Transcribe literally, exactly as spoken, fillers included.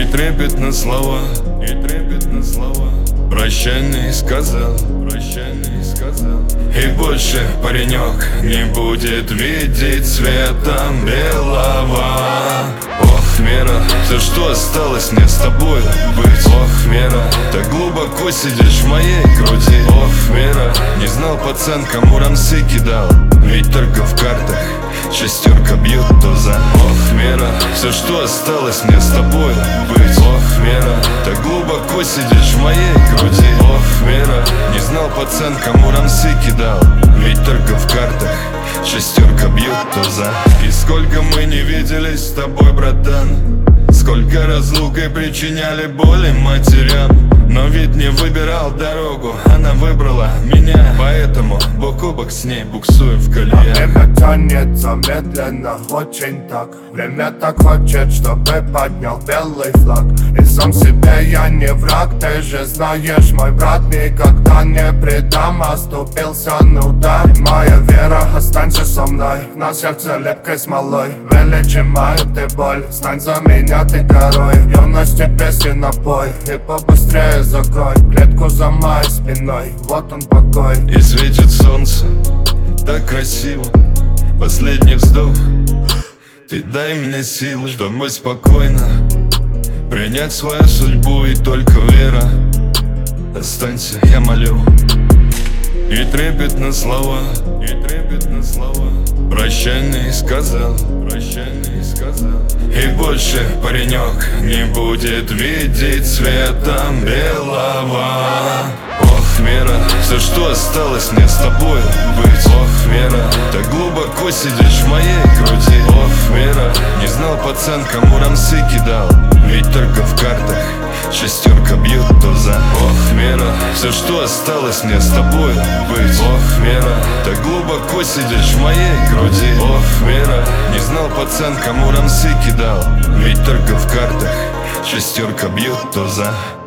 трепетно слова, и трепетно слова. Прощальный сказал, прощальный сказал. И больше паренек не будет видеть светом белого. Ох, Вера, все, что осталось мне с тобой быть. Ох, Вера, так глубоко сидишь в моей груди. Ох, Вера, не знал пацан, кому рамсы кидал. Ведь только в картах шестерка бьет туза. Ох, Вера, все, что осталось мне с тобой быть. Ох, Вера, так глубоко сидишь в моей груди. Ох, Вера, не знал пацан, кому рамсы кидал. Ведь только в картах шестерка бьет туза. И сколько мы не виделись с тобой, братан, сколько разлукой причиняли боли матерям. Но ведь не выбирал дорогу, она выбрала меня. Поэтому бок о бок с ней буксуем в колее. Время тянется медленно, очень так. Время так хочет, чтобы поднял белый флаг. И сам себе я не враг, ты же знаешь, мой брат. Никогда не предам, оступился, ну да. Моя вера, останься со мной. На сердце лепкой смолой вылечи мою ты боль. Стань за меня ты горой, юности песен напой. И побыстрее закрой клетку за моей спиной. Вот он покой. И светит солнце так красиво. Последний вздох. Ты дай мне силы, чтобы спокойно принять свою судьбу. И только вера, останься, я молю. И трепетно слова, и трепетно слова. Прощальный сказал, прощальный сказал. И больше паренек не будет видеть светом белого. Ох, Вера, все, что осталось мне с тобой быть. Ох, Вера, так глубоко сидишь в моей груди. Ох, Вера, не знал пацан, кому рамсы кидал. Ведь только в картах шестерка бьет туза. Ох, Вера, все, что осталось мне с тобой быть. Ох, Вера, так глубоко сидишь в моей груди. Ох, Вера, не знал пацан, кому рамсы кидал. Ведь только в картах шестерка бьет туза.